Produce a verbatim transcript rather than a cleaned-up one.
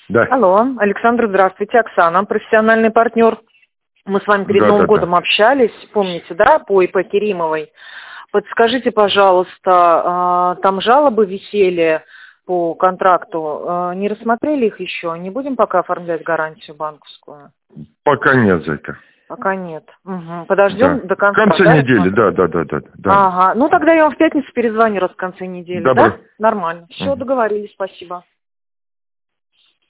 Да. Алло, Александр, здравствуйте, Оксана, профессиональный партнер. Мы с вами перед Да, Новым да, годом да. общались, помните, да, по ИП Керимовой. Подскажите, пожалуйста, там жалобы висели по контракту, не рассмотрели их еще? Не будем пока оформлять гарантию банковскую? Пока нет, зайка. Пока нет. Угу. Подождем Да. до В конца, конце да, недели, да, рассмотреть? да, да, да, да. Ага, ну тогда я вам в пятницу перезвоню раз в конце недели, Добро. да? Нормально. Все, Мгм. договорились, спасибо.